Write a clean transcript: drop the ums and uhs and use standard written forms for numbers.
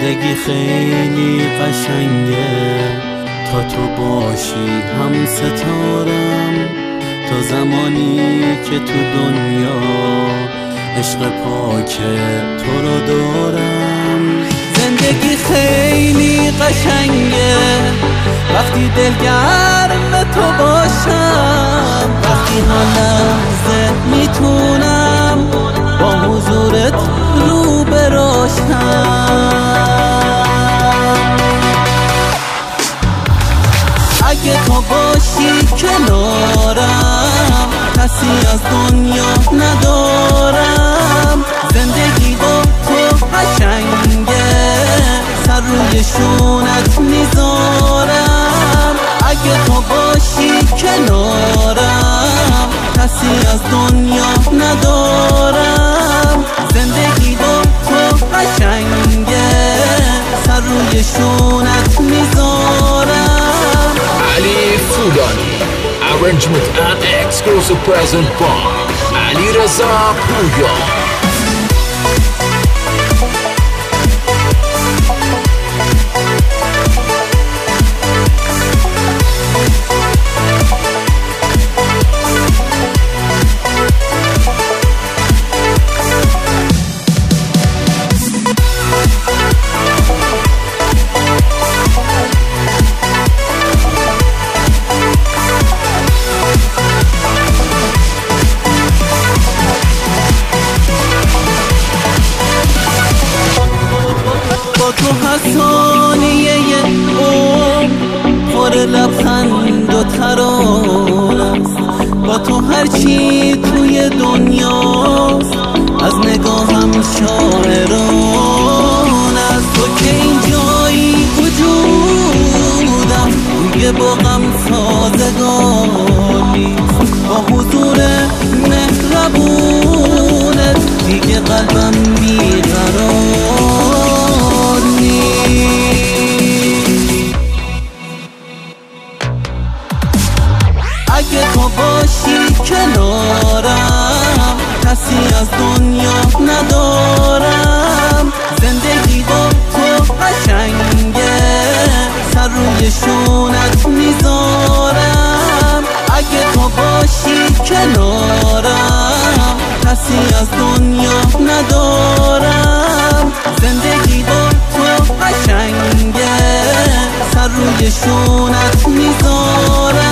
زندگی خیلی قشنگه تا تو باشی هم ستارم، تا زمانی که تو دنیا عشق پاک تو رو دارم. زندگی خیلی قشنگه وقتی دلگرم تو باشم، وقتی هر لحظه میتونم با حضورت رو براشم. اگه تو باشی کنارم کسی از دنیا ندارم. زندگی با تو قشنگه سر روی شونت میذارم. اگه تو باشی کنارم کسی از دنیا ندارم. زندگی با تو قشنگه سر روی شونت میذارم. علی فولانی arrangement and exclusive present by علیرضا پویا. با تو هر ثانیه پر لبخند و ترانه است. با تو هر چی توی دنیاست از نگاهم شاعران است. تو که این جایی وجودم توی باغم سازگار نیست. با حضور مهربونت دیگه قلبم بیقرار نیست. اگه تو باشی کنارم کسی از دنیا ندارم. زندگی با تو قشنگه سر روی شونت میذارم. اگه تو باشی کنارم کسی از دنیا ندارم. زندگی با تو قشنگه سر روی شونت میذارم.